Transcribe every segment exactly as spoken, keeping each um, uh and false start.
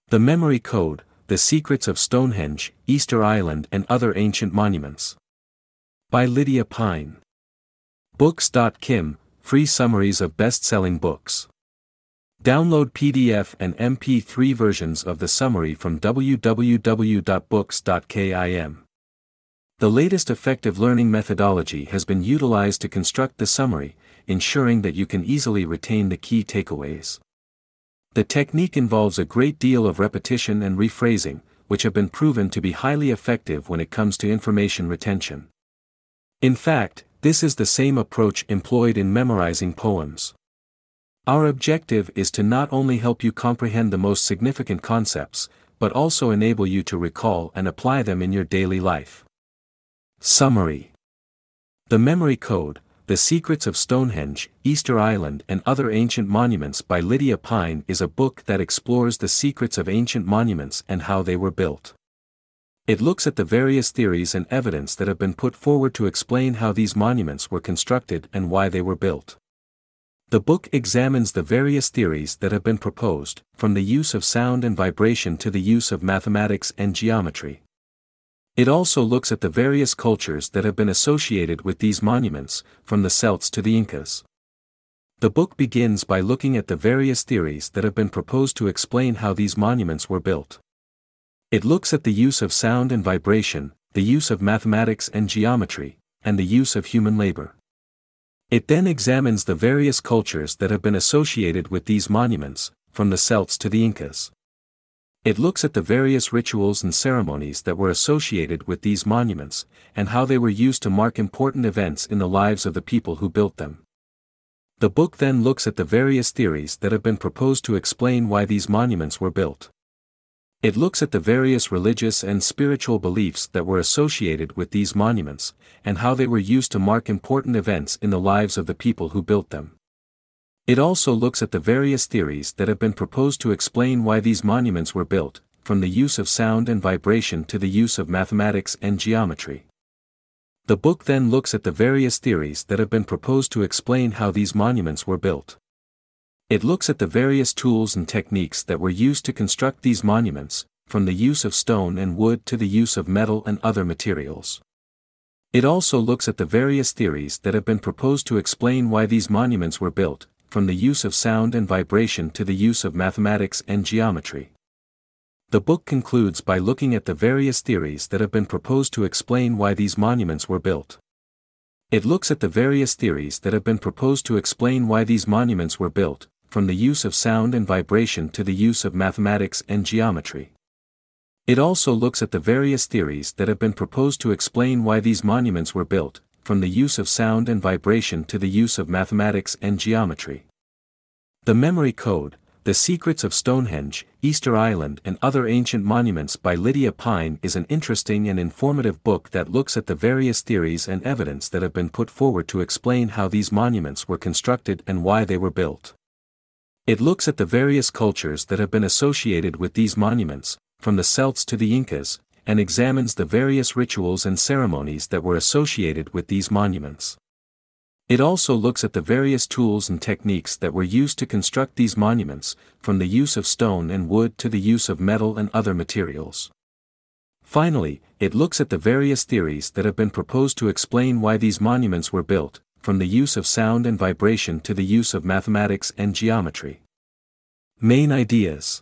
The Memory Code, The Secrets of Stonehenge, Easter Island and Other Ancient Monuments. By Lydia Pine. Books dot kim, free summaries of best-selling books. Download P D F and M P three versions of the summary from w w w dot books dot kim. The latest effective learning methodology has been utilized to construct the summary, ensuring that you can easily retain the key takeaways. The technique involves a great deal of repetition and rephrasing, which have been proven to be highly effective when it comes to information retention. In fact, this is the same approach employed in memorizing poems. Our objective is to not only help you comprehend the most significant concepts, but also enable you to recall and apply them in your daily life. Summary. The Memory Code, The Secrets of Stonehenge, Easter Island and Other Ancient Monuments by Lydia Pine is a book that explores the secrets of ancient monuments and how they were built. It looks at the various theories and evidence that have been put forward to explain how these monuments were constructed and why they were built. The book examines the various theories that have been proposed, from the use of sound and vibration to the use of mathematics and geometry. It also looks at the various cultures that have been associated with these monuments, from the Celts to the Incas. The book begins by looking at the various theories that have been proposed to explain how these monuments were built. It looks at the use of sound and vibration, the use of mathematics and geometry, and the use of human labor. It then examines the various cultures that have been associated with these monuments, from the Celts to the Incas. It looks at the various rituals and ceremonies that were associated with these monuments, and how they were used to mark important events in the lives of the people who built them. The book then looks at the various theories that have been proposed to explain why these monuments were built. It looks at the various religious and spiritual beliefs that were associated with these monuments, and how they were used to mark important events in the lives of the people who built them. It also looks at the various theories that have been proposed to explain why these monuments were built, from the use of sound and vibration to the use of mathematics and geometry. The book then looks at the various theories that have been proposed to explain how these monuments were built. It looks at the various tools and techniques that were used to construct these monuments, from the use of stone and wood to the use of metal and other materials. It also looks at the various theories that have been proposed to explain why these monuments were built, from the use of sound and vibration to the use of mathematics and geometry. The book concludes by looking at the various theories that have been proposed to explain why these monuments were built. It looks at the various theories that have been proposed to explain why these monuments were built, from the use of sound and vibration to the use of mathematics and geometry. It also looks at the various theories that have been proposed to explain why these monuments were built, from the use of sound and vibration to the use of mathematics and geometry. The Memory Code, The Secrets of Stonehenge, Easter Island and Other Ancient Monuments by Lydia Pine is an interesting and informative book that looks at the various theories and evidence that have been put forward to explain how these monuments were constructed and why they were built. It looks at the various cultures that have been associated with these monuments, from the Celts to the Incas, and examines the various rituals and ceremonies that were associated with these monuments. It also looks at the various tools and techniques that were used to construct these monuments, from the use of stone and wood to the use of metal and other materials. Finally, it looks at the various theories that have been proposed to explain why these monuments were built, from the use of sound and vibration to the use of mathematics and geometry. Main ideas.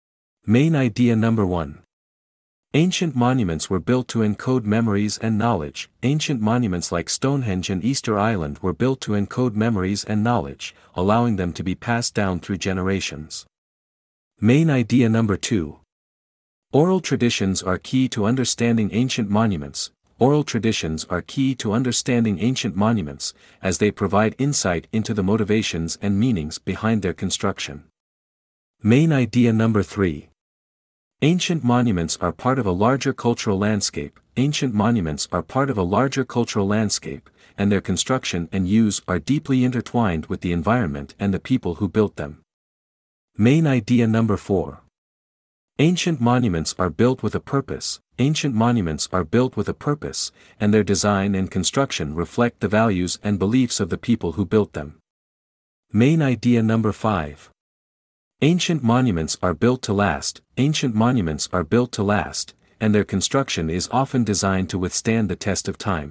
Main idea number one. Ancient monuments were built to encode memories and knowledge. Ancient monuments like Stonehenge and Easter Island were built to encode memories and knowledge, allowing them to be passed down through generations. Main idea number two. Oral traditions are key to understanding ancient monuments. Oral traditions are key to understanding ancient monuments, as they provide insight into the motivations and meanings behind their construction. Main idea number three. Ancient monuments are part of a larger cultural landscape. Ancient monuments are part of a larger cultural landscape, and their construction and use are deeply intertwined with the environment and the people who built them. Main idea number four. Ancient monuments are built with a purpose. Ancient monuments are built with a purpose, and their design and construction reflect the values and beliefs of the people who built them. Main idea number five. Ancient monuments are built to last. Ancient monuments are built to last, and their construction is often designed to withstand the test of time.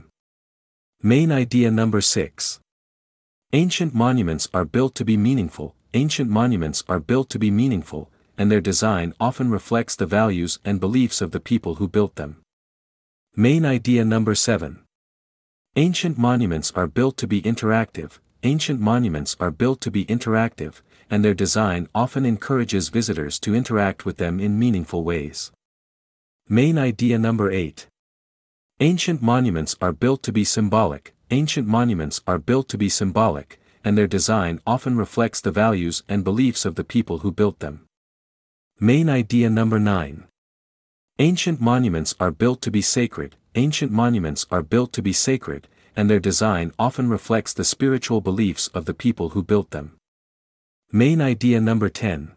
Main idea number six. Ancient monuments are built to be meaningful. Ancient monuments are built to be meaningful, and their design often reflects the values and beliefs of the people who built them. Main idea number seven. Ancient monuments are built to be interactive. Ancient monuments are built to be interactive, and their design often encourages visitors to interact with them in meaningful ways. Main idea number eight. Ancient monuments are built to be symbolic. Ancient monuments are built to be symbolic, and their design often reflects the values and beliefs of the people who built them. Main idea number nine. Ancient monuments are built to be sacred. Ancient monuments are built to be sacred, and their design often reflects the spiritual beliefs of the people who built them. Main idea number ten.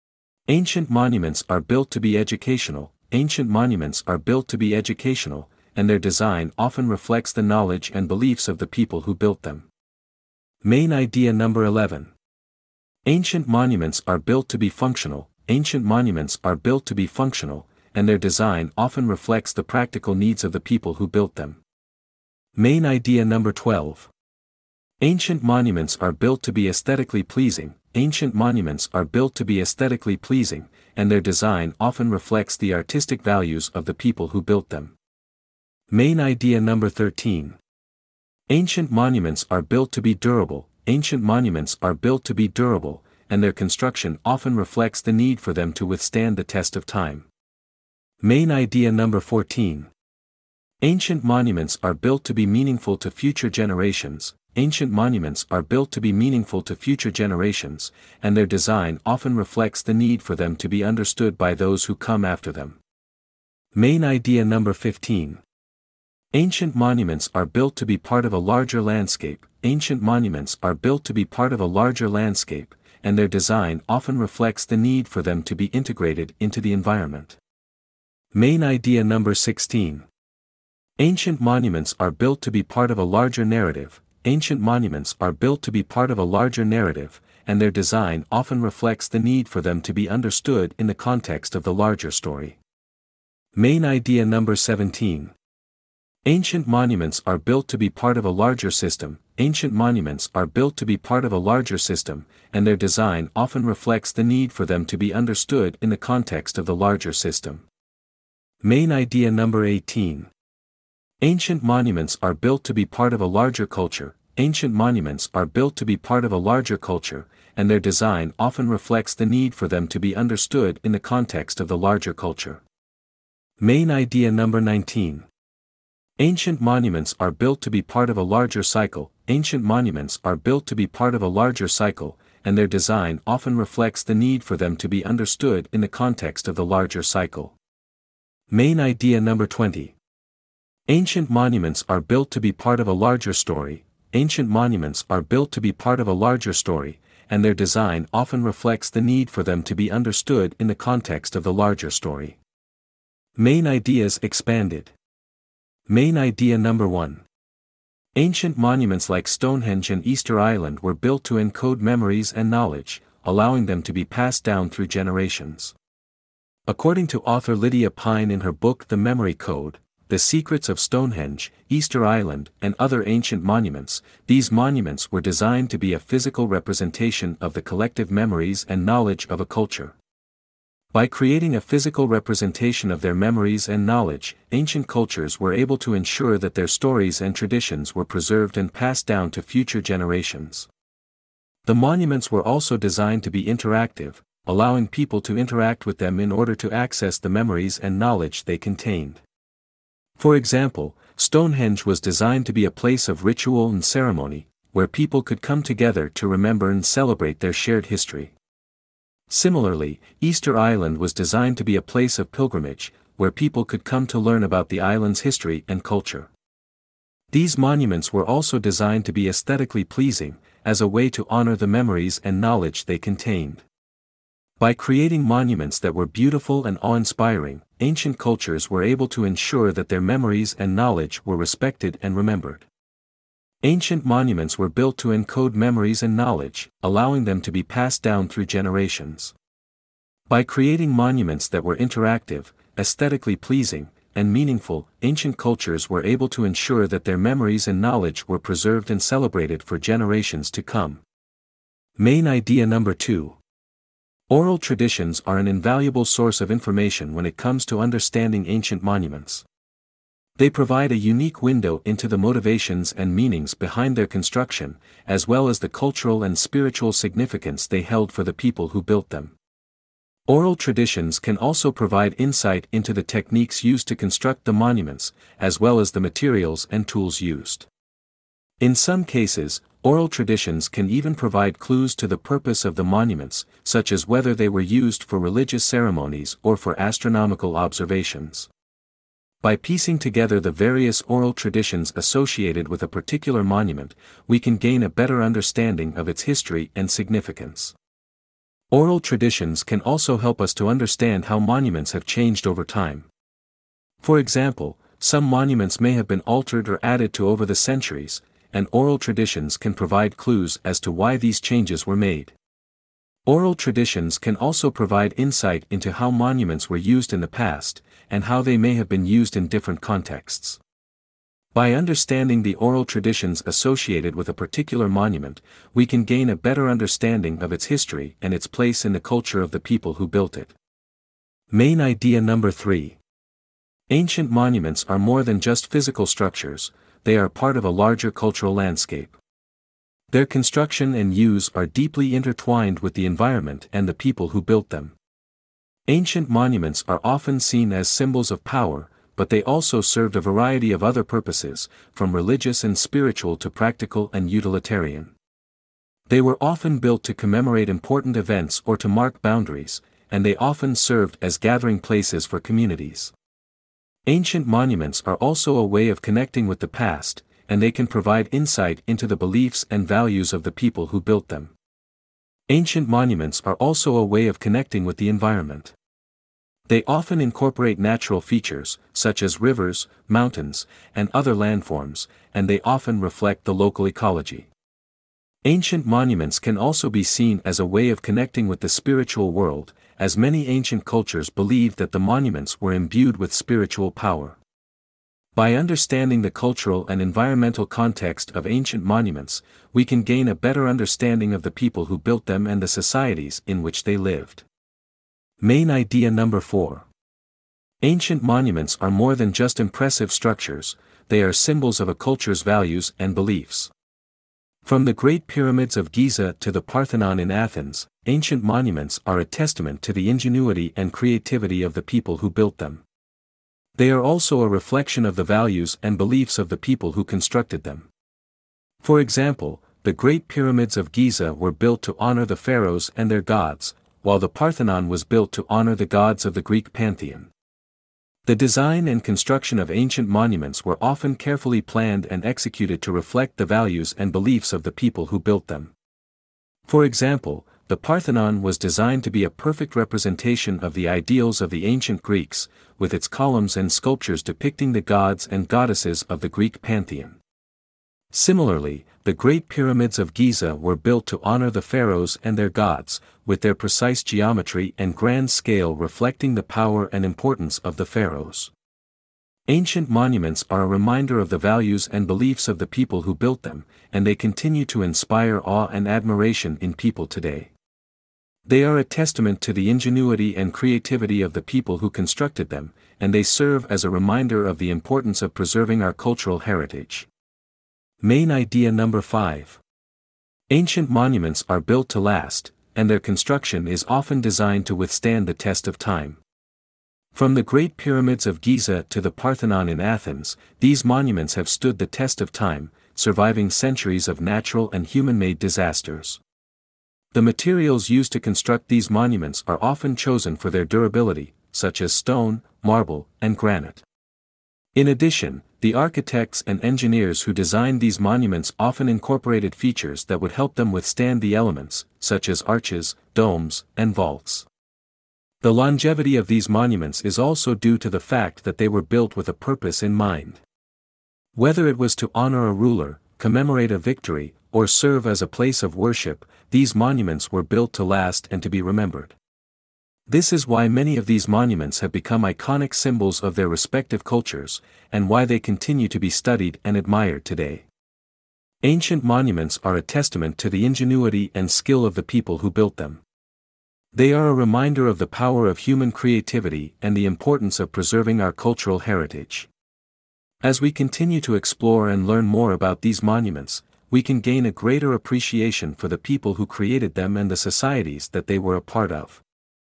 Ancient monuments are built to be educational. Ancient monuments are built to be educational, and their design often reflects the knowledge and beliefs of the people who built them. Main idea number eleven. Ancient monuments are built to be functional. Ancient monuments are built to be functional, and their design often reflects the practical needs of the people who built them. Main idea number twelve. Ancient monuments are built to be aesthetically pleasing. Ancient monuments are built to be aesthetically pleasing, and their design often reflects the artistic values of the people who built them. Main idea number thirteen. Ancient monuments are built to be durable. Ancient monuments are built to be durable, and their construction often reflects the need for them to withstand the test of time. Main idea number fourteen. Ancient monuments are built to be meaningful to future generations. Ancient monuments are built to be meaningful to future generations, and their design often reflects the need for them to be understood by those who come after them. Main idea number fifteen. Ancient monuments are built to be part of a larger landscape. Ancient monuments are built to be part of a larger landscape, and their design often reflects the need for them to be integrated into the environment. Main idea number sixteen. Ancient monuments are built to be part of a larger narrative. Ancient monuments are built to be part of a larger narrative, and their design often reflects the need for them to be understood in the context of the larger story. Main idea number seventeen. Ancient monuments are built to be part of a larger system. Ancient monuments are built to be part of a larger system, and their design often reflects the need for them to be understood in the context of the larger system. Main idea number eighteen. Ancient monuments are built to be part of a larger culture. Ancient monuments are built to be part of a larger culture, and their design often reflects the need for them to be understood in the context of the larger culture. Main idea number nineteen. Ancient monuments are built to be part of a larger cycle. Ancient monuments are built to be part of a larger cycle, and their design often reflects the need for them to be understood in the context of the larger cycle. Main idea number twenty. Ancient monuments are built to be part of a larger story. Ancient monuments are built to be part of a larger story, and their design often reflects the need for them to be understood in the context of the larger story. Main ideas expanded. Main idea number one. Ancient monuments like Stonehenge and Easter Island were built to encode memories and knowledge, allowing them to be passed down through generations. According to author Lydia Pine in her book The Memory Code, The Secrets of Stonehenge, Easter Island, and Other Ancient Monuments, these monuments were designed to be a physical representation of the collective memories and knowledge of a culture. By creating a physical representation of their memories and knowledge, ancient cultures were able to ensure that their stories and traditions were preserved and passed down to future generations. The monuments were also designed to be interactive, allowing people to interact with them in order to access the memories and knowledge they contained. For example, Stonehenge was designed to be a place of ritual and ceremony, where people could come together to remember and celebrate their shared history. Similarly, Easter Island was designed to be a place of pilgrimage, where people could come to learn about the island's history and culture. These monuments were also designed to be aesthetically pleasing, as a way to honor the memories and knowledge they contained. By creating monuments that were beautiful and awe-inspiring, ancient cultures were able to ensure that their memories and knowledge were respected and remembered. Ancient monuments were built to encode memories and knowledge, allowing them to be passed down through generations. By creating monuments that were interactive, aesthetically pleasing, and meaningful, ancient cultures were able to ensure that their memories and knowledge were preserved and celebrated for generations to come. Main idea number two. Oral traditions are an invaluable source of information when it comes to understanding ancient monuments. They provide a unique window into the motivations and meanings behind their construction, as well as the cultural and spiritual significance they held for the people who built them. Oral traditions can also provide insight into the techniques used to construct the monuments, as well as the materials and tools used. In some cases, oral traditions can even provide clues to the purpose of the monuments, such as whether they were used for religious ceremonies or for astronomical observations. By piecing together the various oral traditions associated with a particular monument, we can gain a better understanding of its history and significance. Oral traditions can also help us to understand how monuments have changed over time. For example, some monuments may have been altered or added to over the centuries, and oral traditions can provide clues as to why these changes were made. Oral traditions can also provide insight into how monuments were used in the past, and how they may have been used in different contexts. By understanding the oral traditions associated with a particular monument, we can gain a better understanding of its history and its place in the culture of the people who built it. Main idea number three. Ancient monuments are more than just physical structures, they are part of a larger cultural landscape. Their construction and use are deeply intertwined with the environment and the people who built them. Ancient monuments are often seen as symbols of power, but they also served a variety of other purposes, from religious and spiritual to practical and utilitarian. They were often built to commemorate important events or to mark boundaries, and they often served as gathering places for communities. Ancient monuments are also a way of connecting with the past, and they can provide insight into the beliefs and values of the people who built them. Ancient monuments are also a way of connecting with the environment. They often incorporate natural features, such as rivers, mountains, and other landforms, and they often reflect the local ecology. Ancient monuments can also be seen as a way of connecting with the spiritual world, as many ancient cultures believed that the monuments were imbued with spiritual power. By understanding the cultural and environmental context of ancient monuments, we can gain a better understanding of the people who built them and the societies in which they lived. Main idea number four. Ancient monuments are more than just impressive structures, they are symbols of a culture's values and beliefs. From the Great Pyramids of Giza to the Parthenon in Athens, ancient monuments are a testament to the ingenuity and creativity of the people who built them. They are also a reflection of the values and beliefs of the people who constructed them. For example, the Great Pyramids of Giza were built to honor the pharaohs and their gods, while the Parthenon was built to honor the gods of the Greek pantheon. The design and construction of ancient monuments were often carefully planned and executed to reflect the values and beliefs of the people who built them. For example, the Parthenon was designed to be a perfect representation of the ideals of the ancient Greeks, with its columns and sculptures depicting the gods and goddesses of the Greek pantheon. Similarly, the Great Pyramids of Giza were built to honor the pharaohs and their gods, with their precise geometry and grand scale reflecting the power and importance of the pharaohs. Ancient monuments are a reminder of the values and beliefs of the people who built them, and they continue to inspire awe and admiration in people today. They are a testament to the ingenuity and creativity of the people who constructed them, and they serve as a reminder of the importance of preserving our cultural heritage. Main idea number five. Ancient monuments are built to last, and their construction is often designed to withstand the test of time. From the Great Pyramids of Giza to the Parthenon in Athens, these monuments have stood the test of time, surviving centuries of natural and human-made disasters. The materials used to construct these monuments are often chosen for their durability, such as stone, marble, and granite. In addition, the architects and engineers who designed these monuments often incorporated features that would help them withstand the elements, such as arches, domes, and vaults. The longevity of these monuments is also due to the fact that they were built with a purpose in mind. Whether it was to honor a ruler, commemorate a victory, or serve as a place of worship. These monuments were built to last and to be remembered. This is why many of these monuments have become iconic symbols of their respective cultures, and why they continue to be studied and admired today. Ancient monuments are a testament to the ingenuity and skill of the people who built them. They are a reminder of the power of human creativity and the importance of preserving our cultural heritage. As we continue to explore and learn more about these monuments, we can gain a greater appreciation for the people who created them and the societies that they were a part of.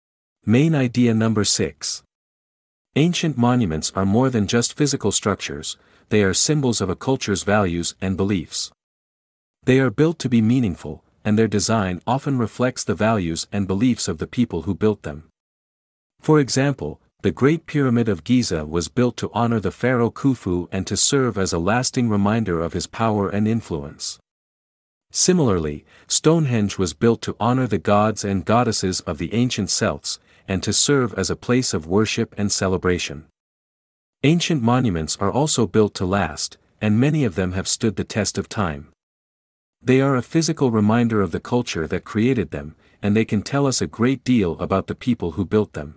Main idea number six. Ancient monuments are more than just physical structures, they are symbols of a culture's values and beliefs. They are built to be meaningful, and their design often reflects the values and beliefs of the people who built them. For example, the Great Pyramid of Giza was built to honor the pharaoh Khufu and to serve as a lasting reminder of his power and influence. Similarly, Stonehenge was built to honor the gods and goddesses of the ancient Celts, and to serve as a place of worship and celebration. Ancient monuments are also built to last, and many of them have stood the test of time. They are a physical reminder of the culture that created them, and they can tell us a great deal about the people who built them.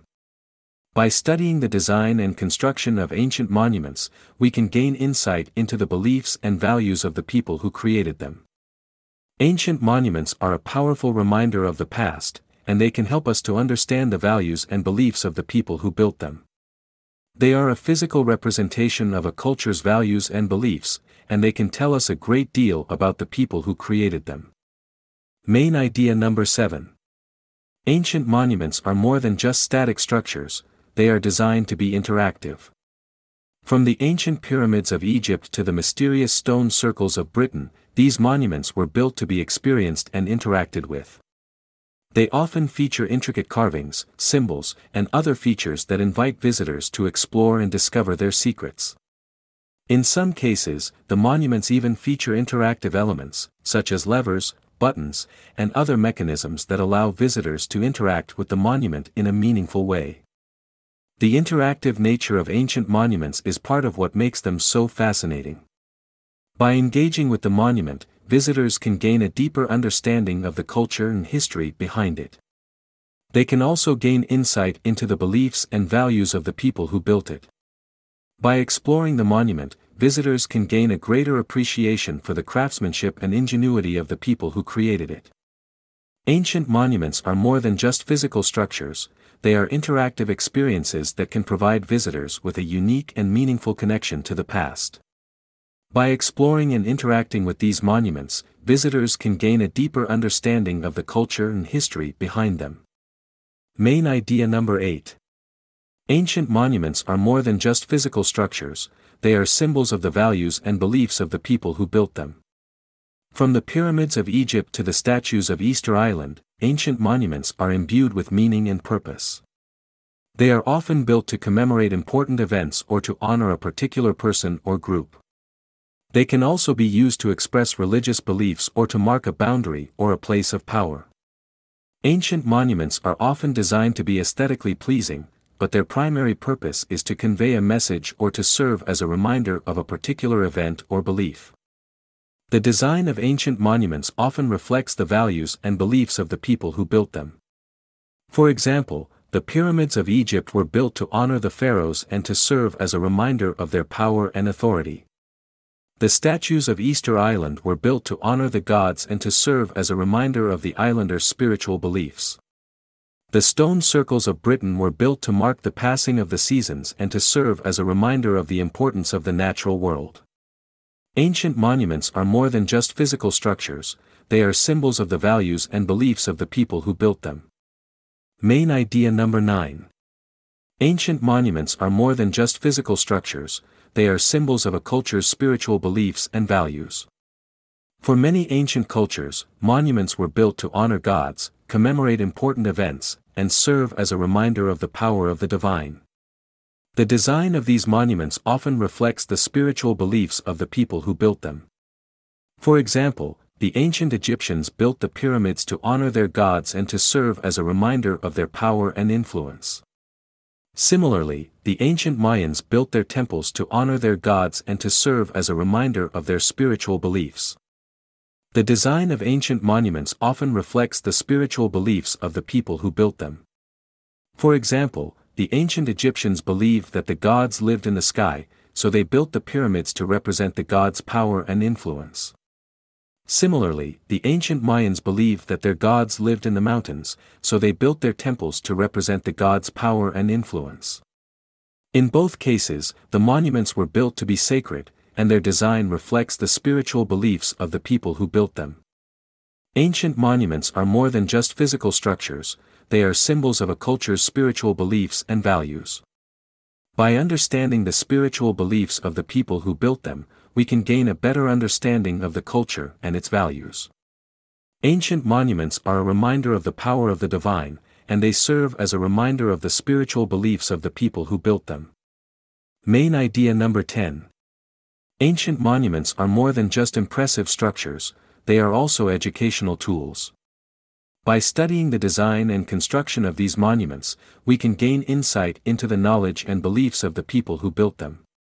By studying the design and construction of ancient monuments, we can gain insight into the beliefs and values of the people who created them. Ancient monuments are a powerful reminder of the past, and they can help us to understand the values and beliefs of the people who built them. They are a physical representation of a culture's values and beliefs, and they can tell us a great deal about the people who created them. Main idea number seven. Ancient monuments are more than just static structures, they are designed to be interactive. From the ancient pyramids of Egypt to the mysterious stone circles of Britain, these monuments were built to be experienced and interacted with. They often feature intricate carvings, symbols, and other features that invite visitors to explore and discover their secrets. In some cases, the monuments even feature interactive elements, such as levers, buttons, and other mechanisms that allow visitors to interact with the monument in a meaningful way. The interactive nature of ancient monuments is part of what makes them so fascinating. By engaging with the monument, visitors can gain a deeper understanding of the culture and history behind it. They can also gain insight into the beliefs and values of the people who built it. By exploring the monument, visitors can gain a greater appreciation for the craftsmanship and ingenuity of the people who created it. Ancient monuments are more than just physical structures, they are interactive experiences that can provide visitors with a unique and meaningful connection to the past. By exploring and interacting with these monuments, visitors can gain a deeper understanding of the culture and history behind them. Main idea number eight. Ancient monuments are more than just physical structures, they are symbols of the values and beliefs of the people who built them. From the pyramids of Egypt to the statues of Easter Island, ancient monuments are imbued with meaning and purpose. They are often built to commemorate important events or to honor a particular person or group. They can also be used to express religious beliefs or to mark a boundary or a place of power. Ancient monuments are often designed to be aesthetically pleasing, but their primary purpose is to convey a message or to serve as a reminder of a particular event or belief. The design of ancient monuments often reflects the values and beliefs of the people who built them. For example, the pyramids of Egypt were built to honor the pharaohs and to serve as a reminder of their power and authority. The statues of Easter Island were built to honor the gods and to serve as a reminder of the islanders' spiritual beliefs. The stone circles of Britain were built to mark the passing of the seasons and to serve as a reminder of the importance of the natural world. Ancient monuments are more than just physical structures, they are symbols of the values and beliefs of the people who built them. Main idea number nine. Ancient monuments are more than just physical structures, they are symbols of a culture's spiritual beliefs and values. For many ancient cultures, monuments were built to honor gods, commemorate important events, and serve as a reminder of the power of the divine. The design of these monuments often reflects the spiritual beliefs of the people who built them. For example, the ancient Egyptians built the pyramids to honor their gods and to serve as a reminder of their power and influence. Similarly, the ancient Mayans built their temples to honor their gods and to serve as a reminder of their spiritual beliefs. The design of ancient monuments often reflects the spiritual beliefs of the people who built them. For example, the ancient Egyptians believed that the gods lived in the sky, so they built the pyramids to represent the gods' power and influence. Similarly, the ancient Mayans believed that their gods lived in the mountains, so they built their temples to represent the gods' power and influence. In both cases, the monuments were built to be sacred, and their design reflects the spiritual beliefs of the people who built them. Ancient monuments are more than just physical structures, they are symbols of a culture's spiritual beliefs and values. By understanding the spiritual beliefs of the people who built them, we can gain a better understanding of the culture and its values. Ancient monuments are a reminder of the power of the divine, and they serve as a reminder of the spiritual beliefs of the people who built them. Main idea number ten. Ancient monuments are more than just impressive structures, they are also educational tools. By studying the design and construction of these monuments, we can gain insight into the knowledge and beliefs of the people who built them.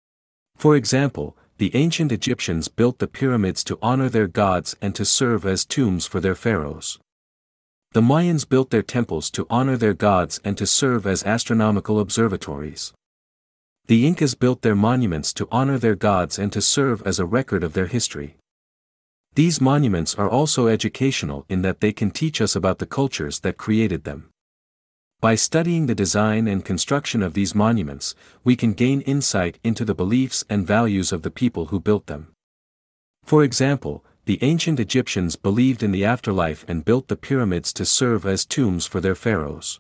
For example, the ancient Egyptians built the pyramids to honor their gods and to serve as tombs for their pharaohs. The Mayans built their temples to honor their gods and to serve as astronomical observatories. The Incas built their monuments to honor their gods and to serve as a record of their history. These monuments are also educational in that they can teach us about the cultures that created them. By studying the design and construction of these monuments, we can gain insight into the beliefs and values of the people who built them. For example, the ancient Egyptians believed in the afterlife and built the pyramids to serve as tombs for their pharaohs.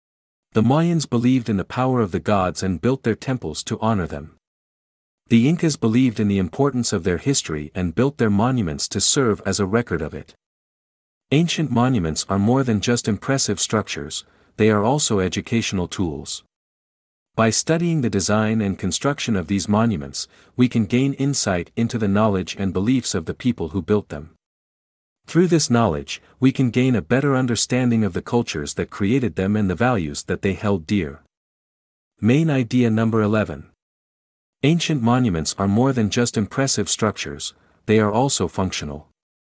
The Mayans believed in the power of the gods and built their temples to honor them. The Incas believed in the importance of their history and built their monuments to serve as a record of it. Ancient monuments are more than just impressive structures, they are also educational tools. By studying the design and construction of these monuments, we can gain insight into the knowledge and beliefs of the people who built them. Through this knowledge, we can gain a better understanding of the cultures that created them and the values that they held dear. Main idea number eleven. Ancient monuments are more than just impressive structures, they are also functional.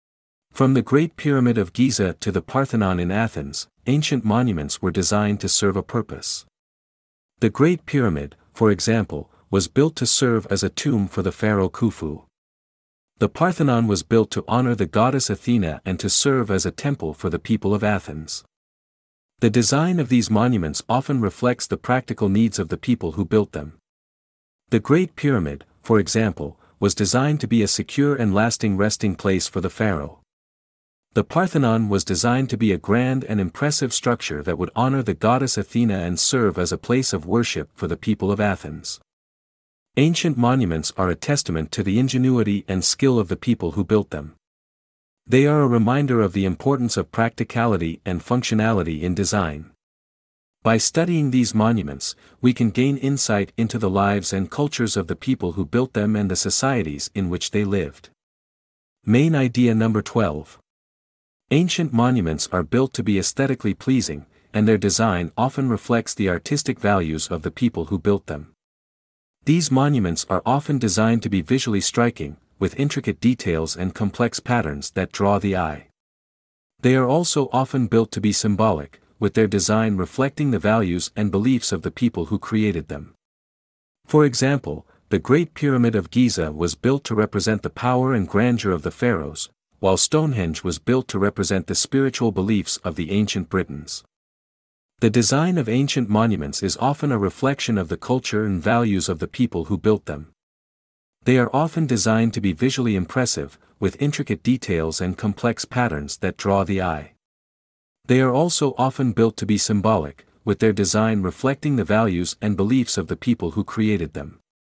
From the Great Pyramid of Giza to the Parthenon in Athens, ancient monuments were designed to serve a purpose. The Great Pyramid, for example, was built to serve as a tomb for the pharaoh Khufu. The Parthenon was built to honor the goddess Athena and to serve as a temple for the people of Athens. The design of these monuments often reflects the practical needs of the people who built them. The Great Pyramid, for example, was designed to be a secure and lasting resting place for the pharaoh. The Parthenon was designed to be a grand and impressive structure that would honor the goddess Athena and serve as a place of worship for the people of Athens. Ancient monuments are a testament to the ingenuity and skill of the people who built them. They are a reminder of the importance of practicality and functionality in design. By studying these monuments, we can gain insight into the lives and cultures of the people who built them and the societies in which they lived. Main idea number twelve. Ancient monuments are built to be aesthetically pleasing, and their design often reflects the artistic values of the people who built them. These monuments are often designed to be visually striking, with intricate details and complex patterns that draw the eye. They are also often built to be symbolic, with their design reflecting the values and beliefs of the people who created them. For example, the Great Pyramid of Giza was built to represent the power and grandeur of the pharaohs, while Stonehenge was built to represent the spiritual beliefs of the ancient Britons. The design of ancient monuments is often a reflection of the culture and values of the people who built them. They are often designed to be visually impressive, with intricate details and complex patterns that draw the eye. They are also often built to be symbolic, with their design reflecting the values and beliefs of the people who created them.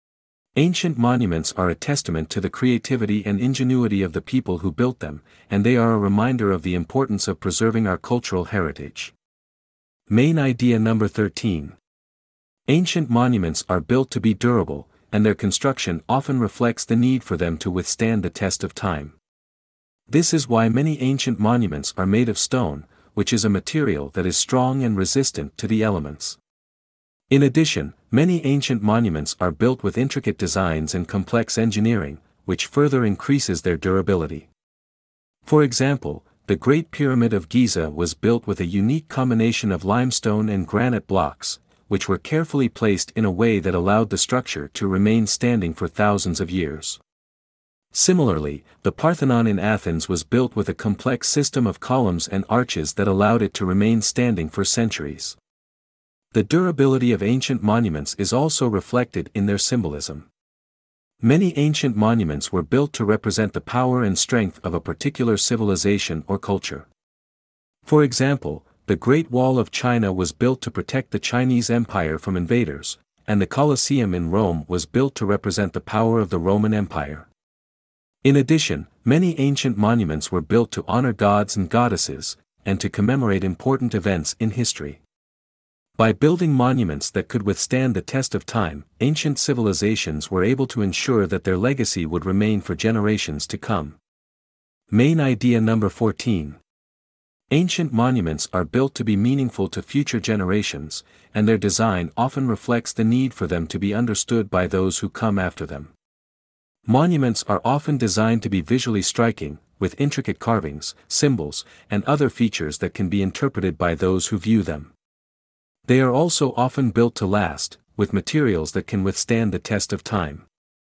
Ancient monuments are a testament to the creativity and ingenuity of the people who built them, and they are a reminder of the importance of preserving our cultural heritage. Main idea number thirteen. Ancient monuments are built to be durable, and their construction often reflects the need for them to withstand the test of time. This is why many ancient monuments are made of stone, which is a material that is strong and resistant to the elements. In addition, many ancient monuments are built with intricate designs and complex engineering, which further increases their durability. For example, the Great Pyramid of Giza was built with a unique combination of limestone and granite blocks, which were carefully placed in a way that allowed the structure to remain standing for thousands of years. Similarly, the Parthenon in Athens was built with a complex system of columns and arches that allowed it to remain standing for centuries. The durability of ancient monuments is also reflected in their symbolism. Many ancient monuments were built to represent the power and strength of a particular civilization or culture. For example, the Great Wall of China was built to protect the Chinese Empire from invaders, and the Colosseum in Rome was built to represent the power of the Roman Empire. In addition, many ancient monuments were built to honor gods and goddesses, and to commemorate important events in history. By building monuments that could withstand the test of time, ancient civilizations were able to ensure that their legacy would remain for generations to come. Main idea number fourteen. Ancient monuments are built to be meaningful to future generations, and their design often reflects the need for them to be understood by those who come after them. Monuments are often designed to be visually striking, with intricate carvings, symbols, and other features that can be interpreted by those who view them. They are also often built to last, with materials that can withstand the test of time.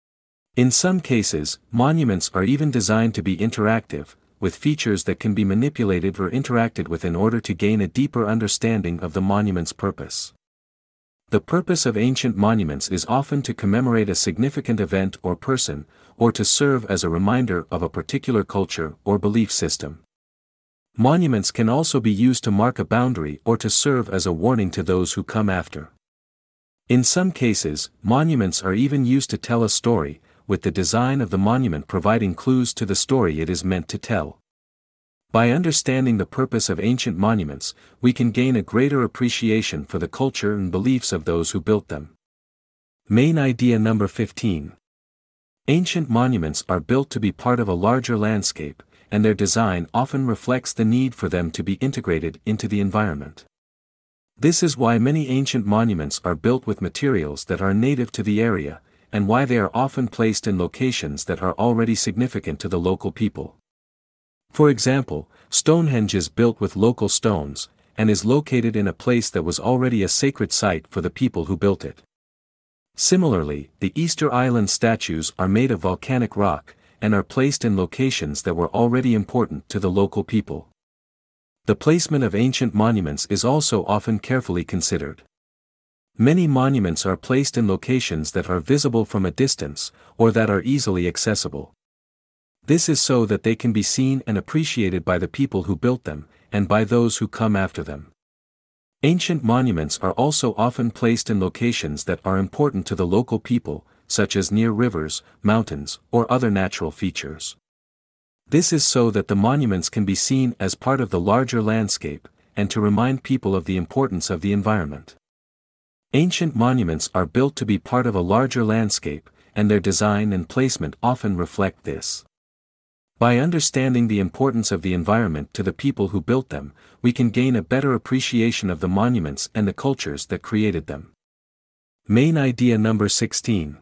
In some cases, monuments are even designed to be interactive, with features that can be manipulated or interacted with in order to gain a deeper understanding of the monument's purpose. The purpose of ancient monuments is often to commemorate a significant event or person, or to serve as a reminder of a particular culture or belief system. Monuments can also be used to mark a boundary or to serve as a warning to those who come after. In some cases, monuments are even used to tell a story, with the design of the monument providing clues to the story it is meant to tell. By understanding the purpose of ancient monuments, we can gain a greater appreciation for the culture and beliefs of those who built them. Main idea number fifteen. Ancient monuments are built to be part of a larger landscape, and their design often reflects the need for them to be integrated into the environment. This is why many ancient monuments are built with materials that are native to the area, and why they are often placed in locations that are already significant to the local people. For example, Stonehenge is built with local stones, and is located in a place that was already a sacred site for the people who built it. Similarly, the Easter Island statues are made of volcanic rock, and are placed in locations that were already important to the local people. The placement of ancient monuments is also often carefully considered. Many monuments are placed in locations that are visible from a distance, or that are easily accessible. This is so that they can be seen and appreciated by the people who built them, and by those who come after them. Ancient monuments are also often placed in locations that are important to the local people, such as near rivers, mountains, or other natural features. This is so that the monuments can be seen as part of the larger landscape, and to remind people of the importance of the environment. Ancient monuments are built to be part of a larger landscape, and their design and placement often reflect this. By understanding the importance of the environment to the people who built them, we can gain a better appreciation of the monuments and the cultures that created them. Main idea number sixteen.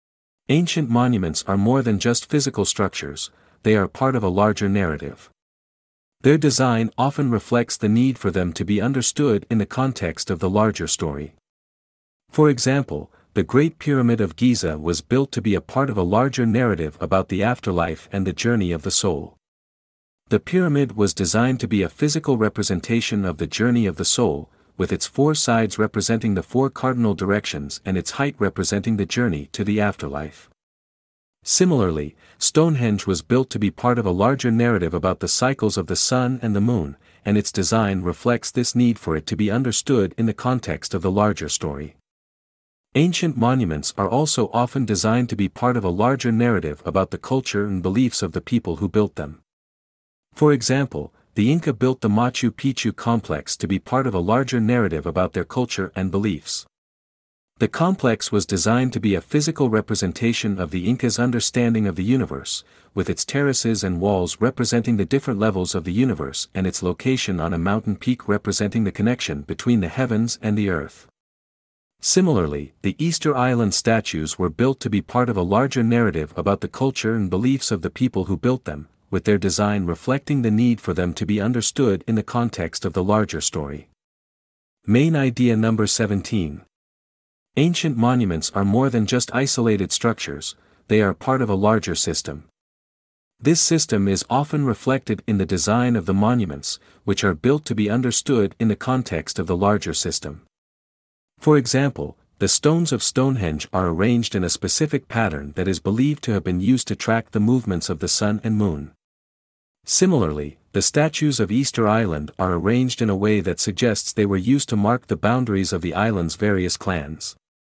Ancient monuments are more than just physical structures, they are part of a larger narrative. Their design often reflects the need for them to be understood in the context of the larger story. For example, the Great Pyramid of Giza was built to be a part of a larger narrative about the afterlife and the journey of the soul. The pyramid was designed to be a physical representation of the journey of the soul, with its four sides representing the four cardinal directions and its height representing the journey to the afterlife. Similarly, Stonehenge was built to be part of a larger narrative about the cycles of the sun and the moon, and its design reflects this need for it to be understood in the context of the larger story. Ancient monuments are also often designed to be part of a larger narrative about the culture and beliefs of the people who built them. For example, the Inca built the Machu Picchu complex to be part of a larger narrative about their culture and beliefs. The complex was designed to be a physical representation of the Incas' understanding of the universe, with its terraces and walls representing the different levels of the universe and its location on a mountain peak representing the connection between the heavens and the earth. Similarly, the Easter Island statues were built to be part of a larger narrative about the culture and beliefs of the people who built them, with their design reflecting the need for them to be understood in the context of the larger story. Main idea number seventeen. Ancient monuments are more than just isolated structures, they are part of a larger system. This system is often reflected in the design of the monuments, which are built to be understood in the context of the larger system. For example, the stones of Stonehenge are arranged in a specific pattern that is believed to have been used to track the movements of the sun and moon. Similarly, the statues of Easter Island are arranged in a way that suggests they were used to mark the boundaries of the island's various clans.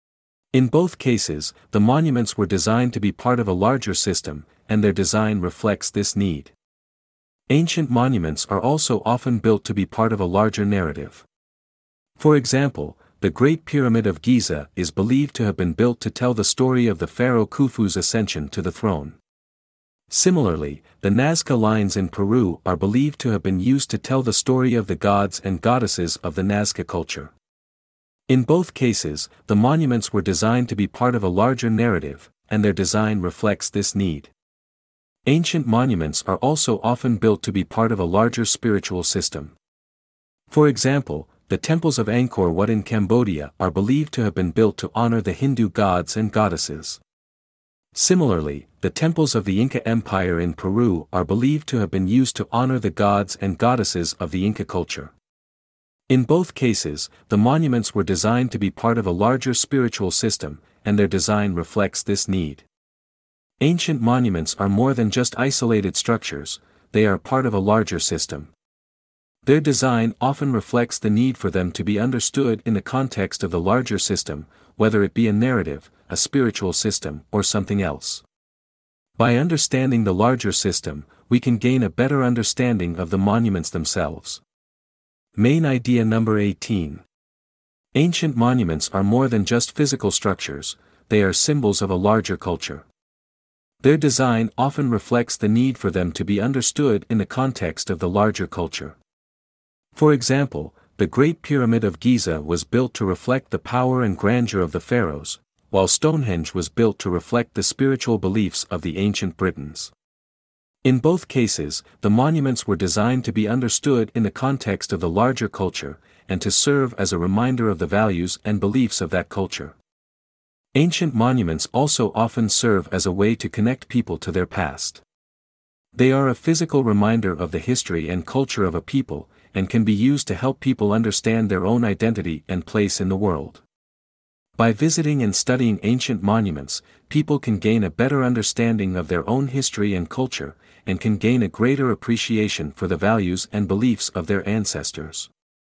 In both cases, the monuments were designed to be part of a larger system, and their design reflects this need. Ancient monuments are also often built to be part of a larger narrative. For example, the Great Pyramid of Giza is believed to have been built to tell the story of the pharaoh Khufu's ascension to the throne. Similarly, the Nazca lines in Peru are believed to have been used to tell the story of the gods and goddesses of the Nazca culture. In both cases, the monuments were designed to be part of a larger narrative, and their design reflects this need. Ancient monuments are also often built to be part of a larger spiritual system. For example, the temples of Angkor Wat in Cambodia are believed to have been built to honor the Hindu gods and goddesses. Similarly, the temples of the Inca Empire in Peru are believed to have been used to honor the gods and goddesses of the Inca culture. In both cases, the monuments were designed to be part of a larger spiritual system, and their design reflects this need. Ancient monuments are more than just isolated structures, they are part of a larger system. Their design often reflects the need for them to be understood in the context of the larger system, whether it be a narrative, a spiritual system, or something else. By understanding the larger system, we can gain a better understanding of the monuments themselves. Main idea number eighteen. Ancient monuments are more than just physical structures, they are symbols of a larger culture. Their design often reflects the need for them to be understood in the context of the larger culture. For example, the Great Pyramid of Giza was built to reflect the power and grandeur of the pharaohs, while Stonehenge was built to reflect the spiritual beliefs of the ancient Britons. In both cases, the monuments were designed to be understood in the context of the larger culture, and to serve as a reminder of the values and beliefs of that culture. Ancient monuments also often serve as a way to connect people to their past. They are a physical reminder of the history and culture of a people, and can be used to help people understand their own identity and place in the world. By visiting and studying ancient monuments, people can gain a better understanding of their own history and culture, and can gain a greater appreciation for the values and beliefs of their ancestors.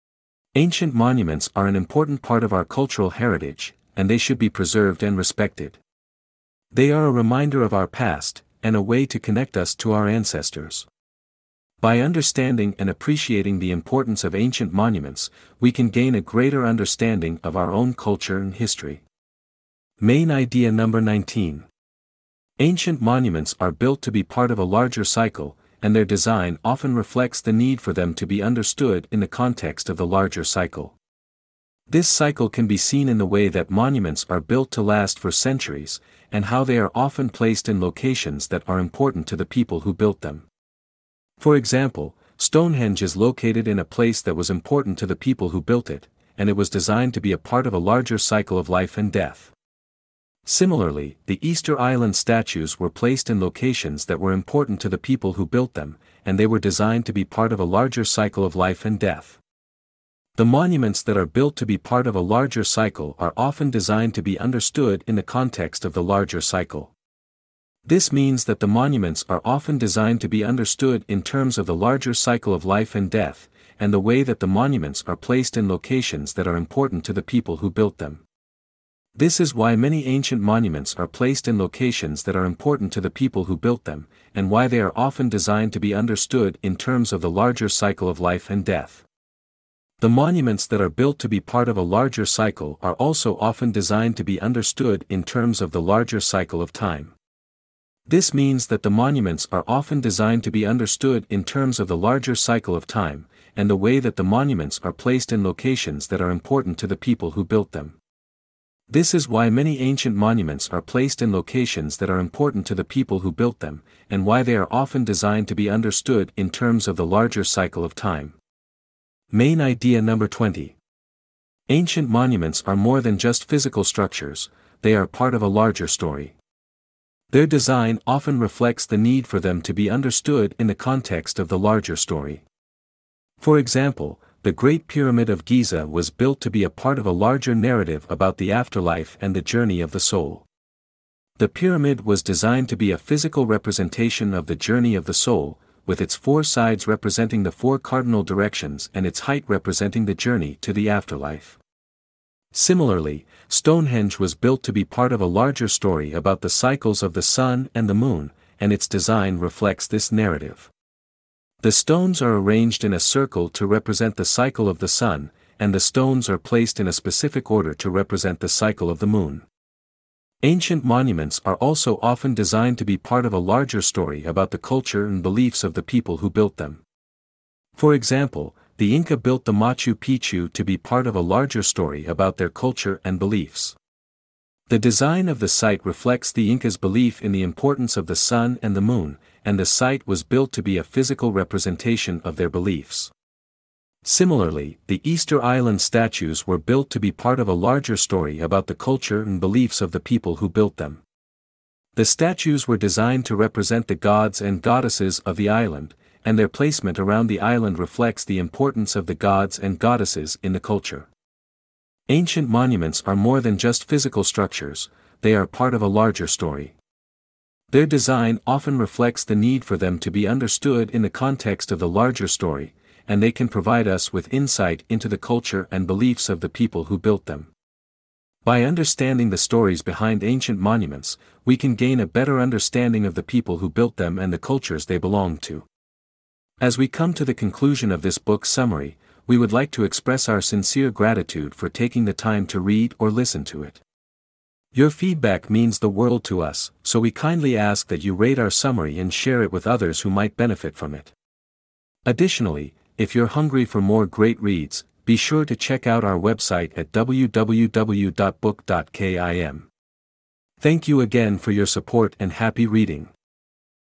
Ancient monuments are an important part of our cultural heritage, and they should be preserved and respected. They are a reminder of our past, and a way to connect us to our ancestors. By understanding and appreciating the importance of ancient monuments, we can gain a greater understanding of our own culture and history. Main idea number nineteen. Ancient monuments are built to be part of a larger cycle, and their design often reflects the need for them to be understood in the context of the larger cycle. This cycle can be seen in the way that monuments are built to last for centuries, and how they are often placed in locations that are important to the people who built them. For example, Stonehenge is located in a place that was important to the people who built it, and it was designed to be a part of a larger cycle of life and death. Similarly, the Easter Island statues were placed in locations that were important to the people who built them, and they were designed to be part of a larger cycle of life and death. The monuments that are built to be part of a larger cycle are often designed to be understood in the context of the larger cycle. This means that the monuments are often designed to be understood in terms of the larger cycle of life and death, and the way that the monuments are placed in locations that are important to the people who built them. This is why many ancient monuments are placed in locations that are important to the people who built them, and why they are often designed to be understood in terms of the larger cycle of life and death. The monuments that are built to be part of a larger cycle are also often designed to be understood in terms of the larger cycle of time. This means that the monuments are often designed to be understood in terms of the larger cycle of time, and the way that the monuments are placed in locations that are important to the people who built them. This is why many ancient monuments are placed in locations that are important to the people who built them, and why they are often designed to be understood in terms of the larger cycle of time. Main idea number twenty. Ancient monuments are more than just physical structures, they are part of a larger story. Their design often reflects the need for them to be understood in the context of the larger story. For example, the Great Pyramid of Giza was built to be a part of a larger narrative about the afterlife and the journey of the soul. The pyramid was designed to be a physical representation of the journey of the soul, with its four sides representing the four cardinal directions and its height representing the journey to the afterlife. Similarly, Stonehenge was built to be part of a larger story about the cycles of the sun and the moon, and its design reflects this narrative. The stones are arranged in a circle to represent the cycle of the sun, and the stones are placed in a specific order to represent the cycle of the moon. Ancient monuments are also often designed to be part of a larger story about the culture and beliefs of the people who built them. For example, the Inca built the Machu Picchu to be part of a larger story about their culture and beliefs. The design of the site reflects the Incas' belief in the importance of the sun and the moon, and the site was built to be a physical representation of their beliefs. Similarly, the Easter Island statues were built to be part of a larger story about the culture and beliefs of the people who built them. The statues were designed to represent the gods and goddesses of the island, and their placement around the island reflects the importance of the gods and goddesses in the culture. Ancient monuments are more than just physical structures, they are part of a larger story. Their design often reflects the need for them to be understood in the context of the larger story, and they can provide us with insight into the culture and beliefs of the people who built them. By understanding the stories behind ancient monuments, we can gain a better understanding of the people who built them and the cultures they belong to. As we come to the conclusion of this book summary, we would like to express our sincere gratitude for taking the time to read or listen to it. Your feedback means the world to us, so we kindly ask that you rate our summary and share it with others who might benefit from it. Additionally, if you're hungry for more great reads, be sure to check out our website at w w w dot book dot kim. Thank you again for your support and happy reading.